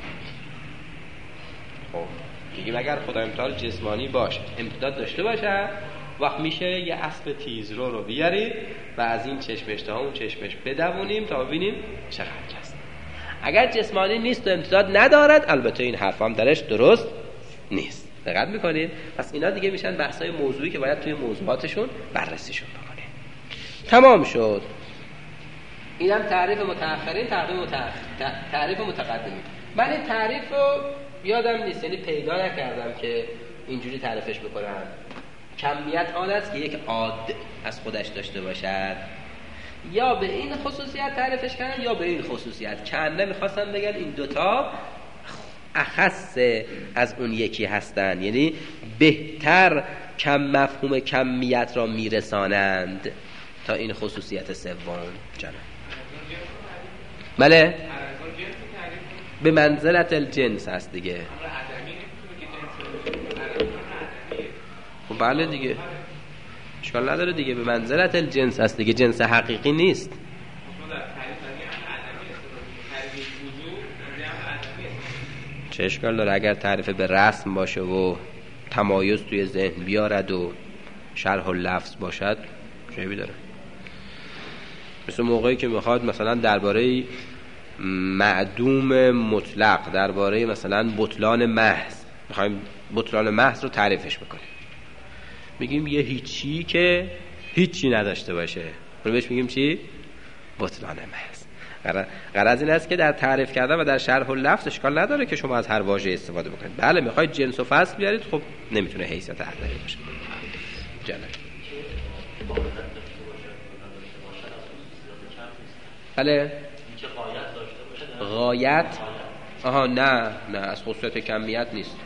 خب میگیم اگر خدای متعال جسمانی باشه، امتداد داشته باشه، وقت میشه یه اسب تیزرو رو بیارید و از این چشمش تا اون چشمش بدوونیم تا ببینیم چقدر هست. اگر جسمانی نیست و امتداد ندارد، البته این حرف هم درش درست نیست. دقت میکنید؟ پس اینا دیگه میشن بحثای موضوعی که باید توی موضوعاتشون بررسیشون بکنیم. تمام شد. اینم تعریف متأخرین، تعریف متأخر، تعریف متقدمین. من این تعریف رو یادم نیست، یعنی پیدا نکردم که اینجوری تعریفش بکنم. کمیت آن است که یک عاد از خودش داشته باشد، یا به این خصوصیت تعریفش کردن یا به این خصوصیت. چند نمیخواستم بگن این دوتا اخص از اون یکی هستن، یعنی بهتر کم مفهوم کمیت را میرسانند تا این خصوصیت سوم. جناب بله به منزلت الجنس هست دیگه. خب بله دیگه اشکال نداره دیگه، به منزلت الجنس هست دیگه، جنس حقیقی نیست. چه اشکال داره اگر تعریف به رسم باشه و تمایز توی ذهن بیارد و شرح اللفظ باشد، چه عیبی داره؟ مثل موقعی که میخواد مثلا درباره معدوم مطلق، درباره مثلا بطلان محض، میخوایم بطلان محض رو تعریفش بکنیم، میگیم یه هیچی که هیچی نداشته باشه، اون بهش میگیم چی؟ بطلان محض. غرض این است که در تعریف کردن و در شرح اللفظ اشکال نداره که شما از هر واژه استفاده بکنید. بله میخواید جنس و فصل بیارید، خب نمیتونه حیثیت عددی باشه. جناب بله غایت آها نه نه از خصوصیت کمیت نیست.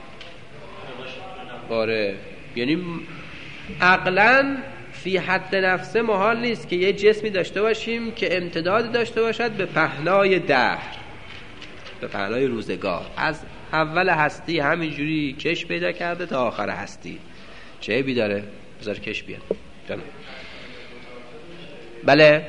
آره یعنی عقلاً فی حد نفسه محال نیست که یه جسمی داشته باشیم که امتداد داشته باشد به پهنای دهر، به پهنای روزگار، از اول هستی همینجوری کش پیدا کرده تا آخر هستی. چه عیبی داره؟ بذار کش بیاد. جانم بله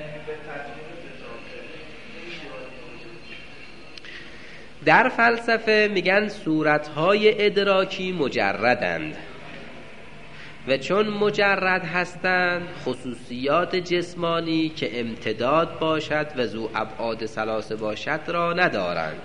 در فلسفه میگن صورتهای ادراکی مجردند و چون مجرد هستند خصوصیات جسمانی که امتداد باشد و ذو ابعاد ثلاثه باشد را ندارند.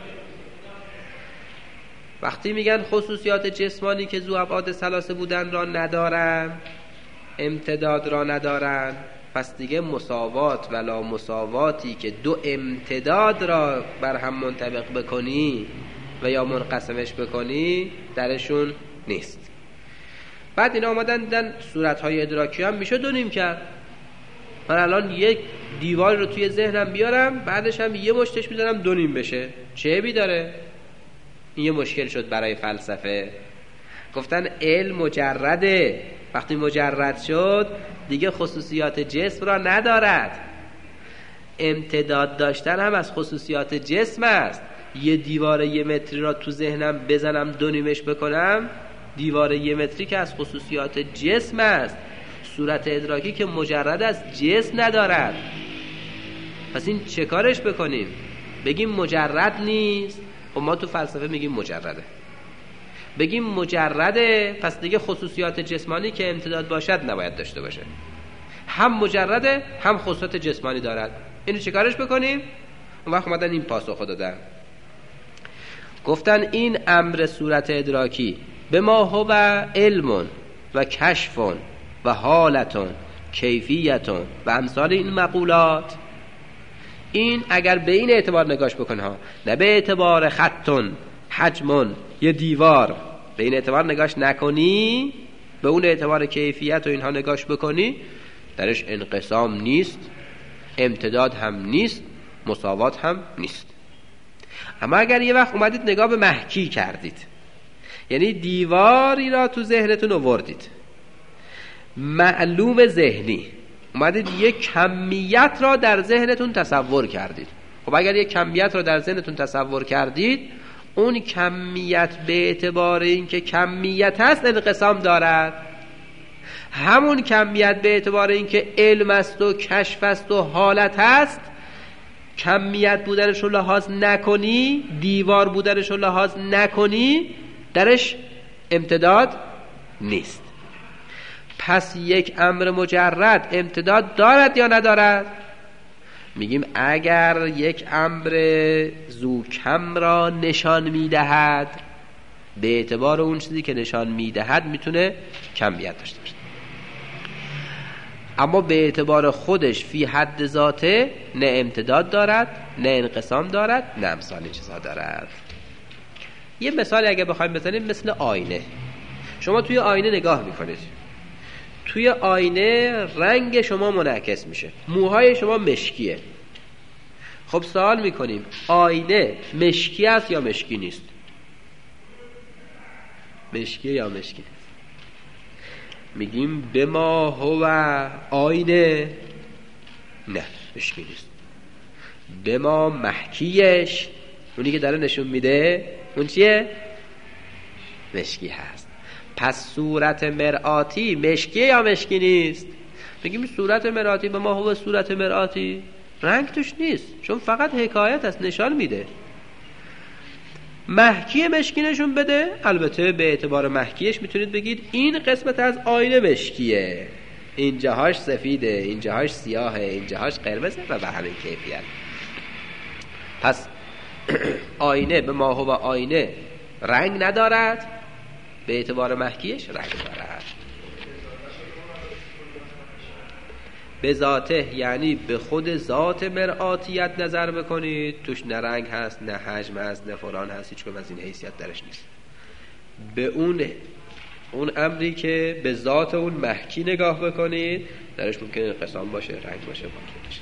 وقتی میگن خصوصیات جسمانی که ذو ابعاد ثلاثه بودن را ندارند، امتداد را ندارند، پس دیگه مساوات ولا مساواتی که دو امتداد را بر هم منطبق بکنی و یا منقسمش بکنی درشون نیست. بعد اینا آمدن دیدن صورتهای ادراکی هم میشه دو نیم کرد. من الان یک دیوار رو توی ذهنم بیارم، بعدش هم یه مشتش میذارم دو نیم بشه، چه عیبی داره؟ این یه مشکل شد برای فلسفه. گفتن علم مجرده، وقتی مجرد شد دیگه خصوصیات جسم را ندارد. امتداد داشتن هم از خصوصیات جسم است. یه دیوار یه متری را تو ذهنم بزنم دو نیمش بکنم، دیوار یه متری که از خصوصیات جسم است. صورت ادراکی که مجرد از جسم ندارد. پس این چه کارش بکنیم؟ بگیم مجرد نیست؟ و ما تو فلسفه میگیم مجرده. بگیم مجرده، پس دیگه خصوصیات جسمانی که امتداد باشد نباید داشته باشه. هم مجرده هم خصوصیات جسمانی دارد. اینو چه کارش بکنیم؟ اون وقت اومدن این پاسخ دادن. گفتن این امر صورت ادراکی به ما هو علم و کشف و حالت کیفیت و امثال این مقولات، این اگر به این اعتبار نگاش بکن ها، نه به اعتبار خطن حجمون یه دیوار، به این اعتبار نگاش نکنی، به اون اعتبار کیفیت و اینها نگاش بکنی، درش انقسام نیست، امتداد هم نیست، مساوات هم نیست. اما اگر یه وقت اومدید نگاه به محکی کردید، یعنی دیواری را تو ذهنتون آوردید، معلوم ذهنی، اومدید یک کمیت را در ذهنتون تصور کردید. خب اگر یک کمیت را در ذهنتون تصور کردید، اون کمیت به اعتبار اینکه کمیت هست انقسام دارد. همون کمیت به اعتبار اینکه علم است و کشف است و حالت هست، کمیت بودنش رو لحاظ نکنی، دیوار بودنش رو لحاظ نکنی، درش امتداد نیست. پس یک امر مجرد امتداد دارد یا ندارد؟ میگیم اگر یک امر ذو کم را نشان میدهد، به اعتبار اون چیزی که نشان میدهد میتونه کمیت داشته باشه، اما به اعتبار خودش فی حد ذاته نه امتداد دارد، نه انقسام دارد، نه امثال این چیزها دارد. یه مثالی اگه بخوایم بزنیم مثل آینه. شما توی آینه نگاه میکنید، توی آینه رنگ شما منعکس میشه، موهای شما مشکیه. خب سوال میکنیم آینه مشکی است یا مشکی نیست؟ مشکی یا مشکی؟ میگیم به ما هو آینه، نه مشکی نیست. به ما محکیش، اونی که داره نشون میده اون چیه؟ مشکی هست. پس صورت مرآتی مشکیه یا مشکی نیست؟ میگیم صورت مرآتی به ما هو صورت مرآتی، رنگ توش نیست، چون فقط حکایت است، نشان میده. محکی مشکی نشون بده، البته به اعتبار محکیش میتونید بگید این قسمت از آینه مشکیه، این جاهاش سفیده، این جاهاش سیاهه، این جاهاش قرمزه و به همین کیفیت. پس آینه به ما هو آینه رنگ ندارد، به اعتبار محکیش رنگ دارد. به ذاته یعنی به خود ذات مرآتیت نظر بکنید، توش نه رنگ هست نه حجم هست نه فلان هست، هیچ کدوم از این حیثیت درش نیست. به اون اون امری که به ذات اون محکی نگاه بکنید، درش ممکنه انقسام باشه، رنگ باشه، ممکن باشه.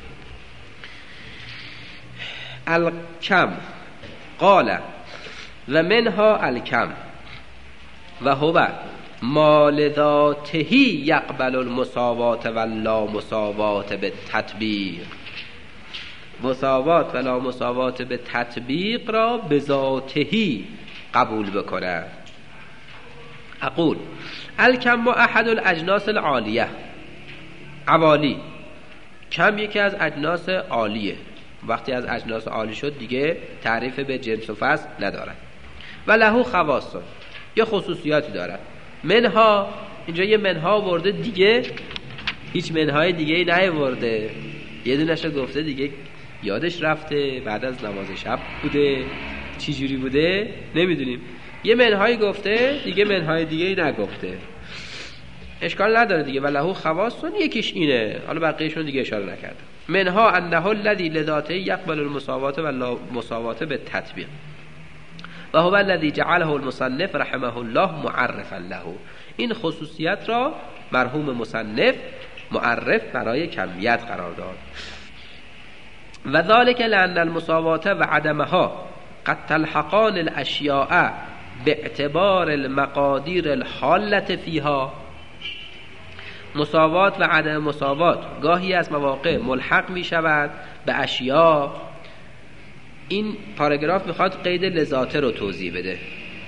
الکم قال و منها الکم و هو ما لذاته یقبل المساوات و لا مساوات به تطبیق. مساوات و لا مساوات به تطبیق را به ذاتهی قبول بکنه. اقول الکم احد الاجناس العالیه، عوالی. کم یکی از اجناس عالیه. وقتی از اجناس عالی شد دیگه تعریف به جنس و فصل ندارد. و له خواص، یه خصوصیاتی دارد. منها، اینجا یه منها ورده دیگه، هیچ منهای دیگه ای نیورده، یه دونش رو گفته دیگه یادش رفته، بعد از نماز شب بوده، چی جوری بوده نمیدونیم. یه منهای گفته دیگه منهای دیگه ای نگفته، اشکال نداره دیگه. و له خواص یکیش اینه، حالا بقیه‌شون دیگه اشاره نکرده. منها انه الذی لذاته یقبل المساوات و لا مساوات به تطبیق و هو الذی جعله المصنف رحمه الله معرفا له. این خصوصیت را مرحوم مصنف معرف برای کمیت قرار داد. و ذلك لان المساوات و عدمها قد تلحقان الاشیاء باعتبار المقادیر الحالة فیها. مساوات و عدم مساوات گاهی از مواقع ملحق می شود به اشیاء. این پاراگراف میخواد قید لذاته رو توضیح بده.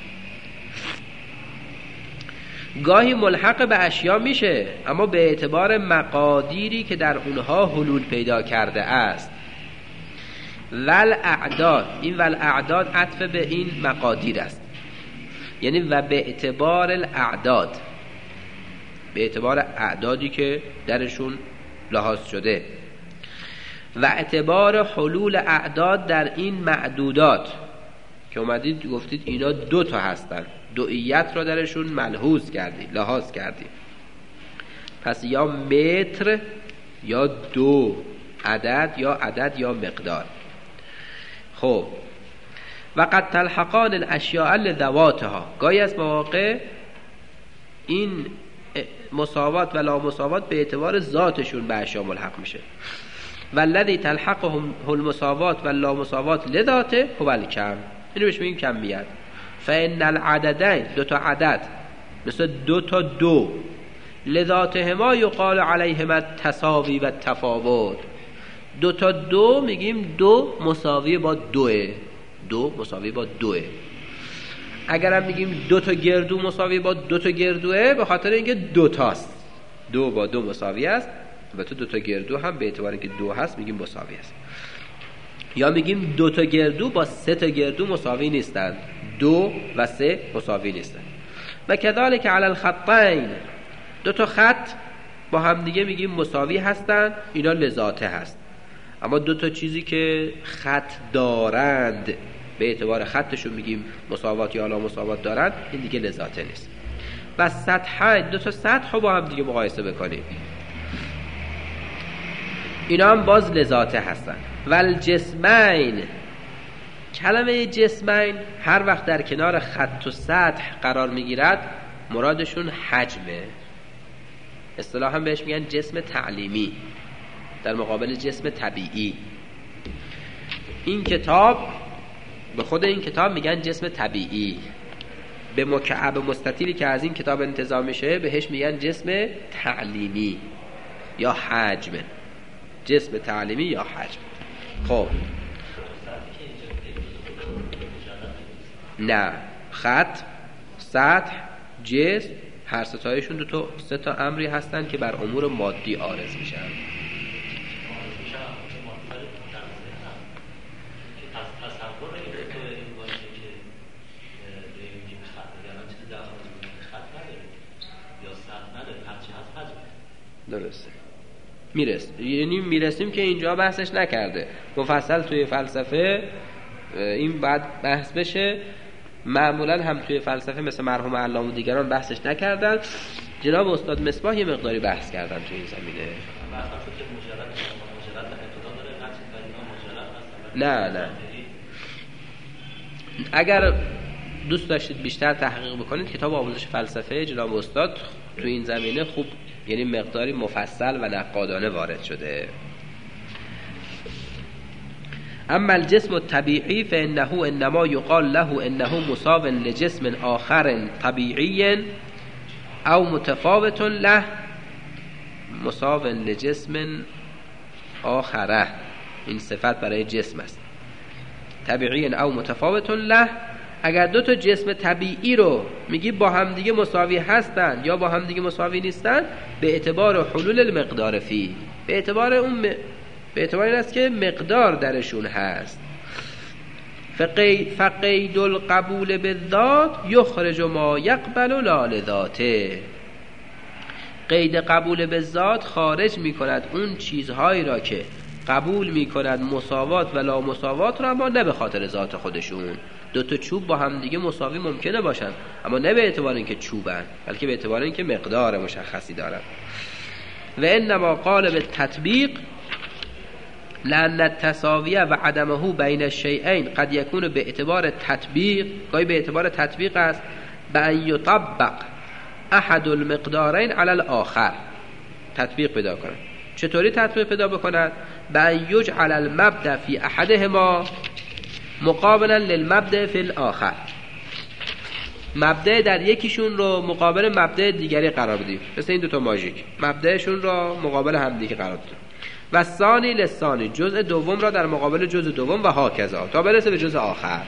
گاهی ملحق به اشیاء میشه اما به اعتبار مقادیری که در اونها حلول پیدا کرده است. ول اعداد، این ول اعداد عطف به این مقادیر است، یعنی و به اعتبار الاعداد، به اعتبار اعدادی که درشون لحاظ شده. و اعتبار حلول اعداد در این معدودات که اومدید گفتید اینا دو تا هستن، دوئیت را درشون ملحوظ کردید، لحاظ کردید. پس یا متر یا دو، عدد یا عدد یا مقدار. خب و قد تلحقان الاشیاء لذواتها، گاهی از مواقع این مساوات و لا مساوات به اعتبار ذاتشون به اشیاء ملحق میشه. والذی تلحقهم المساوات و لا مساوات لذاته هو الکم، اینو بهش میگیم کمیت. فان العددین، دو تا عدد مثل دو تا دو، لذاتهما یقال علیهما التساوی و التفاوت. دو تا دو میگیم دو مساوی با دوه، دو مساوی با دوه. اگرم میگیم دو تا گردو مساوی با دو تا گردوه، به خاطر اینکه دو تاست، دو با دو مساوی است. البته دو تا گردو هم به اعتبار اینکه دو هست میگیم مساوی است. یا میگیم دو تا گردو با سه تا گردو مساوی نیستند، دو و سه مساوی نیستند. و کذالک علی الخطین، دو تا خط با هم دیگه میگیم مساوی هستند، اینا لذاته هست. اما دو تا چیزی که خط دارند به اعتبار خطشون میگیم مساوات یا لا مساوات دارند، این دیگه لذاته نیست. و سطحین، دو تا سطح با هم دیگه مقایسه بکنیم، اینا هم باز لذاته هستن. والجسمین، کلمه جسمین هر وقت در کنار خط و سطح قرار میگیرد مرادشون حجمه. اصطلاحاً بهش میگن جسم تعلیمی در مقابل جسم طبیعی. این کتاب، به خود این کتاب میگن جسم طبیعی. به مکعب مستطیلی که از این کتاب انتزاع میشه بهش میگن جسم تعلیمی یا حجم. جسم تعلیمی یا حجم. خب نه، خط، سطح، جسم، هر ستایشون دو تا سه تا امری هستن که بر امور مادی عارض میشن. درسته، میرس یعنی میرسیم که اینجا بحثش نکرده، مفصل توی فلسفه این بعد بحث بشه. معمولا هم توی فلسفه مثل مرحوم علامه و دیگران بحثش نکردن. جناب استاد مصباح یه مقداری بحث کردن تو این زمینه. نه نه اگر دوست داشتید بیشتر تحقیق بکنید کتاب آموزش فلسفه جناب استاد تو این زمینه خوب، یعنی مقداری مفصل و نقادانه وارد شده. اما الجسم الطبيعي فانه انما يقال له انه مساو لجسم آخر طبيعي او متفاوت له مساو لجسم آخره. این صفت برای جسم است. طبیعی او متفاوت له، اگر دو تا جسم طبیعی رو میگی با هم دیگه مساوی هستن یا با هم دیگه مساوی نیستن، به اعتبار حلول المقدار فی، به اعتبار اون م... به اعتبار این است که مقدار درشون هست. فقید فقید القبول بالذات یخرج ما یقبل لا لذاته. قید قبول بالذات خارج میکند اون چیزهایی را که قبول میکند مساوات و لا مساوات را، اما نه به خاطر ذات خودشون. دو تا چوب با هم دیگه مساوی ممکنه باشن، اما نه به اعتبار اینکه چوبن، بلکه به اعتبار اینکه مقدار مشخصی دارن. و انما قال بالتطبیق لأن التساویه و عدمه بین الشیئین قد یکون به اعتبار تطبیق، گاهی به اعتبار تطبیق است، به ان یطبق احد المقدارین علی الاخر، تطبیق پیدا کنه. چطوری تطبیق پیدا بکند؟ به ان یجعل المبدا فی احدهما مقابلا للمبدا فی الاخر، مبدا در یکیشون رو مقابل مبدا دیگری قرار بدیم، مثل این دوتا ماژیک مبداشون رو مقابل همدیگه قرار بدیم. و ثانی لثانی، جزء دوم را در مقابل جزء دوم و هاکذا تا برسه به جزء آخر.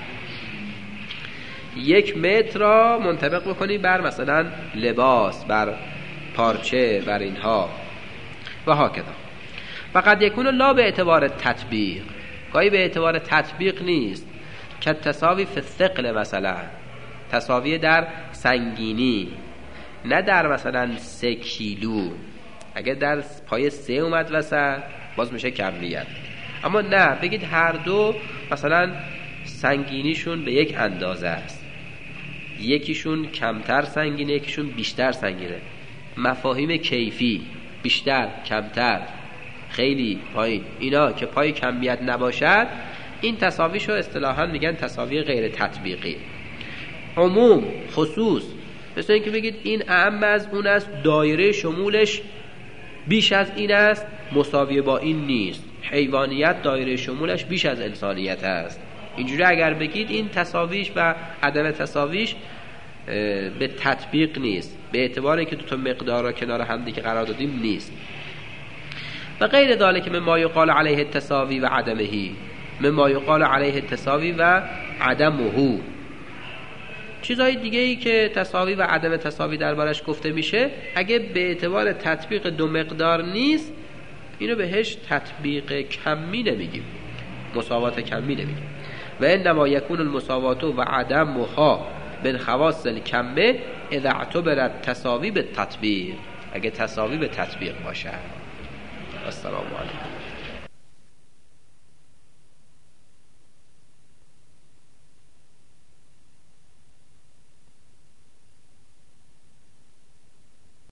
یک متر را منطبق بکنی بر مثلا لباس، بر پارچه، بر اینها و هاکذا. فقط یکون لا به اعتبار تطبیق، گاهی به اعتبار تطبیق نیست، که تساوی فی الثقل، مثلا تساوی در سنگینی، نه در مثلا سه کیلو. اگر در پای سه اومد وسط باز میشه کمیت، اما نه بگید هر دو مثلا سنگینیشون به یک اندازه است، یکیشون کمتر سنگینه یکیشون بیشتر سنگینه. مفاهیم کیفی، بیشتر، کمتر، خیلی، پایین، اینا که پای کمیت نباشد، این تساویشو اصطلاحاً میگن تساوی غیر تطبیقی. عموم، خصوص، مثل اینکه بگید این اعم از اون است، دایره شمولش بیش از این است، مساوی با این نیست. حیوانیت دایره شمولش بیش از انسانیت است. اینجوری اگر بگید این تساویش و عدم تساویش به تطبیق نیست، به اعتبار اینکه دو تا مقدار را کنار هم دیگه قرار دادیم نیست. و غیر ذالک مما یقال علیه التساوی و عدمه، مما یقال علیه التساوی و عدمه، چیزهای دیگه ای که تساوی و عدم تساوی دربارش گفته میشه، اگه به اعتبار تطبیق دو مقدار نیست، اینو بهش تطبیق کمی نمیگیم، مساوات کمی نمیگیم. و انما یکون المساوات و عدمها من خواص الکمه اذا اعتبرت تساوی به تطبیق، اگه تساوی به تطبیق باشه. السلام علیکم.